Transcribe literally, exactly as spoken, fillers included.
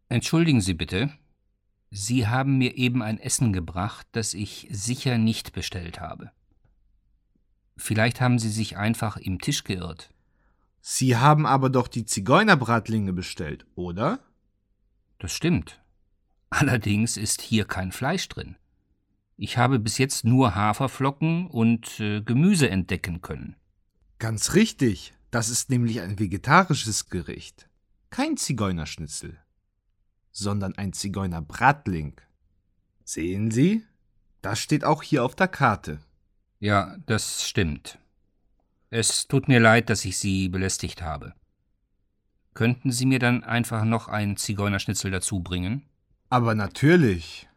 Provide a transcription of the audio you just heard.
Entschuldigen Sie bitte. Sie haben mir eben ein Essen gebracht, das ich sicher nicht bestellt habe. Vielleicht haben Sie sich einfach im Tisch geirrt. Sie haben aber doch die Zigeunerbratlinge bestellt, oder? Das stimmt. Allerdings ist hier kein Fleisch drin. Ich habe bis jetzt nur Haferflocken und äh, Gemüse entdecken können. Ganz richtig. Das ist nämlich ein vegetarisches Gericht. Kein Zigeunerschnitzel, sondern ein Zigeunerbratling. Sehen Sie? Das steht auch hier auf der Karte. Ja, das stimmt. Es tut mir leid, dass ich Sie belästigt habe. Könnten Sie mir dann einfach noch ein Zigeunerschnitzel dazu bringen? Aber natürlich.